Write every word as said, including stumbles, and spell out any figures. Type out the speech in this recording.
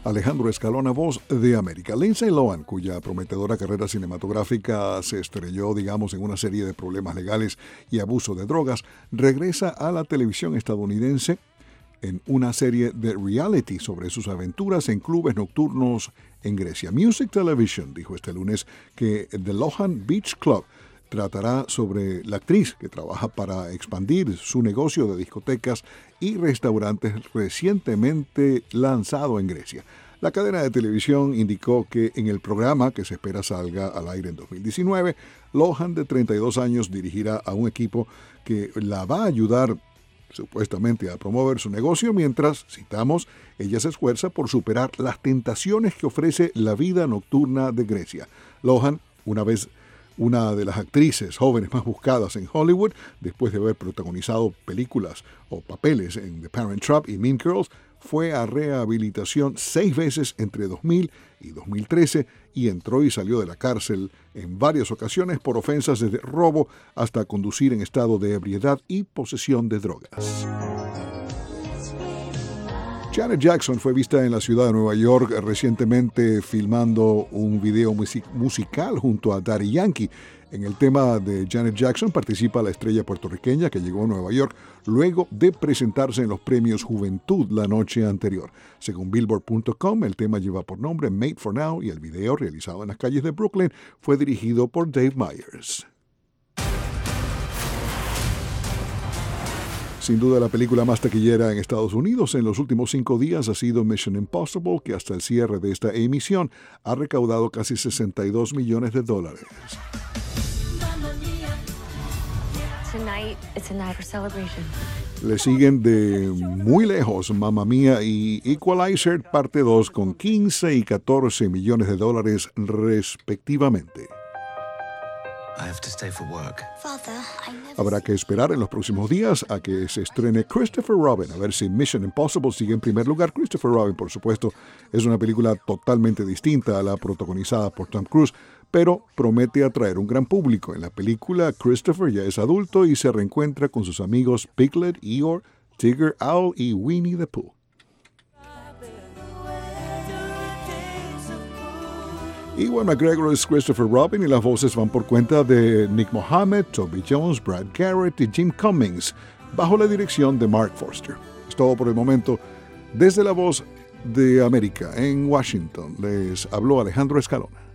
Alejandro Escalona, voz de América. Lindsay Lohan, cuya prometedora carrera cinematográfica se estrelló, digamos, en una serie de problemas legales y abuso de drogas, regresa a la televisión estadounidense en una serie de reality sobre sus aventuras en clubes nocturnos en Grecia. Music Television dijo este lunes que The Lohan Beach Club tratará sobre la actriz que trabaja para expandir su negocio de discotecas y restaurantes recientemente lanzado en Grecia. La cadena de televisión indicó que en el programa, que se espera salga al aire en dos mil diecinueve, Lohan, de treinta y dos años, dirigirá a un equipo que la va a ayudar supuestamente a promover su negocio mientras, citamos, ella se esfuerza por superar las tentaciones que ofrece la vida nocturna de Grecia. Lohan, una vez una de las actrices jóvenes más buscadas en Hollywood, después de haber protagonizado películas o papeles en The Parent Trap y Mean Girls, fue a rehabilitación seis veces entre dos mil y dos mil trece y entró y salió de la cárcel en varias ocasiones por ofensas desde robo hasta conducir en estado de ebriedad y posesión de drogas. Janet Jackson fue vista en la ciudad de Nueva York recientemente filmando un video music- musical junto a Daddy Yankee. En el tema de Janet Jackson participa la estrella puertorriqueña que llegó a Nueva York luego de presentarse en los premios Juventud la noche anterior. Según Billboard punto com, el tema lleva por nombre Made for Now y el video, realizado en las calles de Brooklyn, fue dirigido por Dave Meyers. Sin duda, la película más taquillera en Estados Unidos en los últimos cinco días ha sido Mission Impossible, que hasta el cierre de esta emisión ha recaudado casi sesenta y dos millones de dólares. Tonight, it's a night for celebration. Le siguen de muy lejos Mamma Mía y Equalizer parte dos con quince y catorce millones de dólares respectivamente. I have to stay for work. Father, I never... Habrá que esperar en los próximos días a que se estrene Christopher Robin, a ver si Mission Impossible sigue en primer lugar. Christopher Robin, por supuesto, es una película totalmente distinta a la protagonizada por Tom Cruise, pero promete atraer un gran público. En la película, Christopher ya es adulto y se reencuentra con sus amigos Piglet, Eeyore, Tigger, Owl y Winnie the Pooh. Ewan McGregor es Christopher Robin y las voces van por cuenta de Nick Mohammed, Toby Jones, Brad Garrett y Jim Cummings, bajo la dirección de Mark Forster. Es todo por el momento. Desde la Voz de América en Washington, les habló Alejandro Escalona.